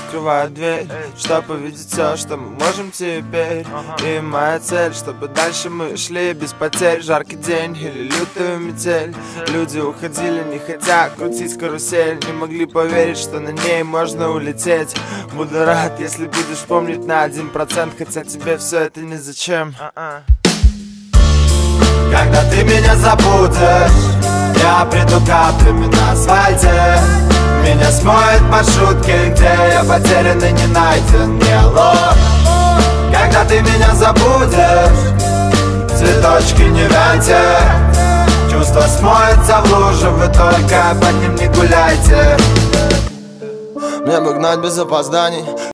открываю дверь, чтобы увидеть все, что мы можем теперь. И моя цель, чтобы дальше мы шли без потерь. Жаркий день или лютую метель. Люди уходили, не хотя крутить карусель. Не могли поверить, что на ней можно улететь. Буду рад, если будешь помнить на 1%, хотя тебе все это не зачем. Когда ты меня забудешь, я приду каплями на асфальте. Меня смоет маршрутки, где я потерян и не найден, не ложь. Когда ты меня забудешь, цветочки не вяньте. Чувство смоется в лужу, вы только под ним не гуляйте. Мне бы гнать без опозданий.